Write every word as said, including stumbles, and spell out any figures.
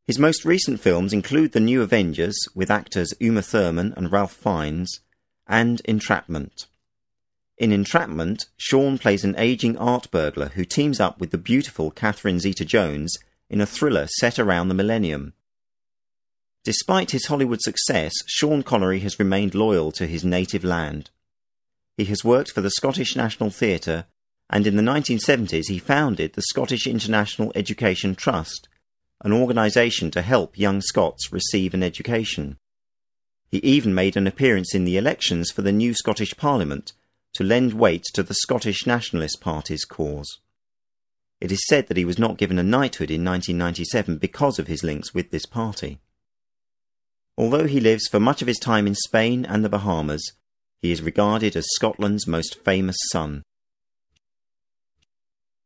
His most recent films include The New Avengers with actors Uma Thurman and Ralph Fiennes, and Entrapment. In Entrapment, Sean plays an ageing art burglar who teams up with the beautiful Catherine Zeta-Jones in a thriller set around the millennium. Despite his Hollywood success, Sean Connery has remained loyal to his native land. He has worked for the Scottish National Theatre, and in the nineteen seventies he founded the Scottish International Education Trust, an organisation to help young Scots receive an education. He even made an appearance in the elections for the new Scottish Parliament to lend weight to the Scottish Nationalist Party's cause. It is said that he was not given a knighthood in nineteen ninety-seven because of his links with this party. Although he lives for much of his time in Spain and the Bahamas, he is regarded as Scotland's most famous son.